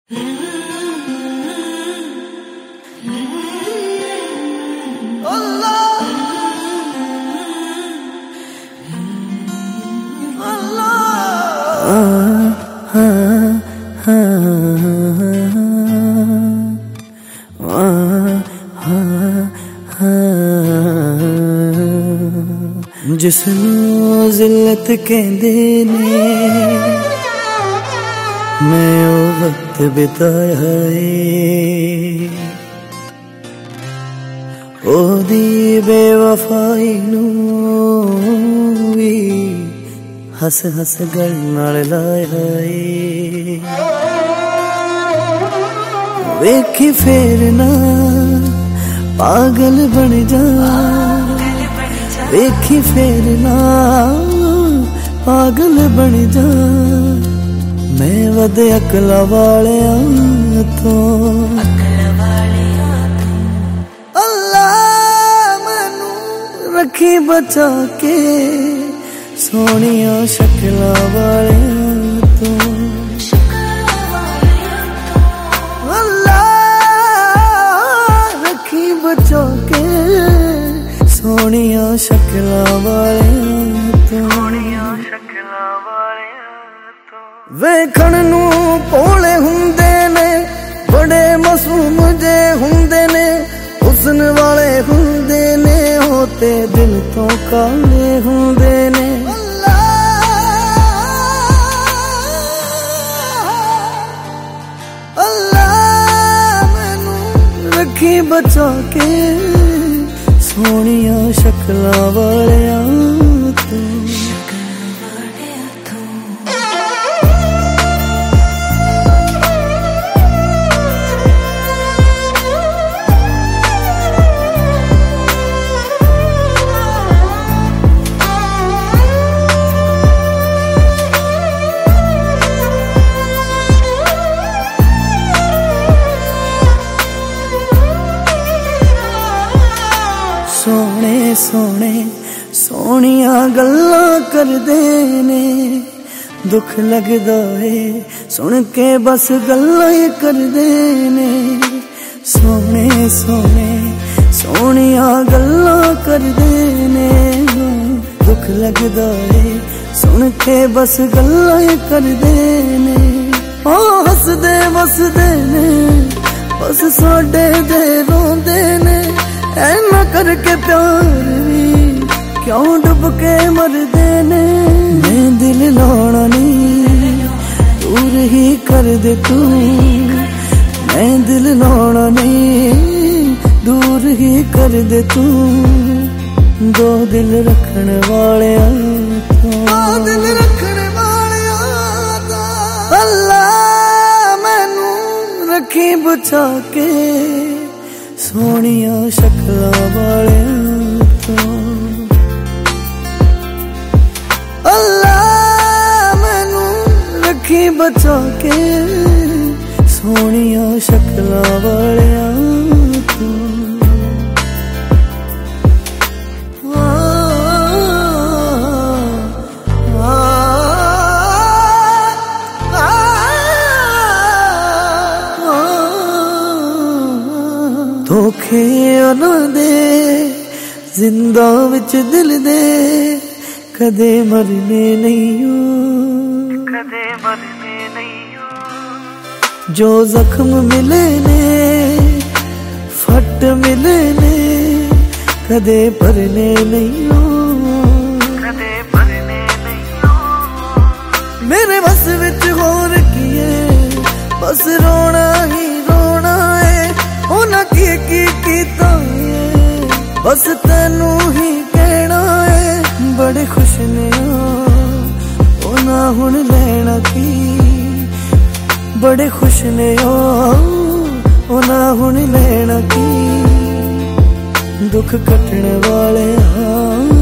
जिसनों जिल्लत कहंदे ने मैं ओ वक्त बिताया है ओदी बेवफाई नूं वी हस हस गल नाल लाया है वेखी फेर ना पागल बन जा वेखी फेर ना पागल बन जा मैं वध अकल वालियां तो अल्लाह मैनू रखी बचा के सोनिया शक्ल वालियां तो अल्लाह रखी बचा के सोनिया शक्ल वालियां तो वेखण नू भोले हुंदे ने बड़े मासूम जे हुंदे ने हुस्न वाले हुंदे ने होते दिल तो काले हुंदे ने अल्लाह मैनू रखी बचा के सोनिया शक्ल वालियां तो सोने सोने सोनिया गल्लां करदे ने दुख लगदा है सुन के बस गल्लां ही करदे ने सोने सोने सोनिया गल्लां करदे ने दुख लगदा है सुन के बस गल्लां ही करदे ने ओ हसदे वसदे ने बस साडे दे रोंदे ने ऐना करके प्यार भी क्यों डुब के मरदे ने मैं दिल लाना नहीं दूर ही कर दे तू मैं दिल लाना नहीं दूर ही कर दे तू दो दिल रखने वाले दिल रखने वाले अल्लाह मैनू रखी बचा के सोनिया शक्ल वालियां तो अल्लाह मैनू रखी बचा के सोनिया शक्ल वालियां तो धोखे ना दे जिंदा विच दिल दे कदे मरने नहीं कदे मरने नहीं जो जख्म मिले ने फट मिले ने कदे भरने नहीं कदे भरने नहीं मेरे बस विच होर किए बस रोना ही रोना है होना की कीता बस तेनू ही कहना है बड़े खुश ने होना हुण लेना की बड़े खुश ने होना हुण लेना की दुख कटने वाले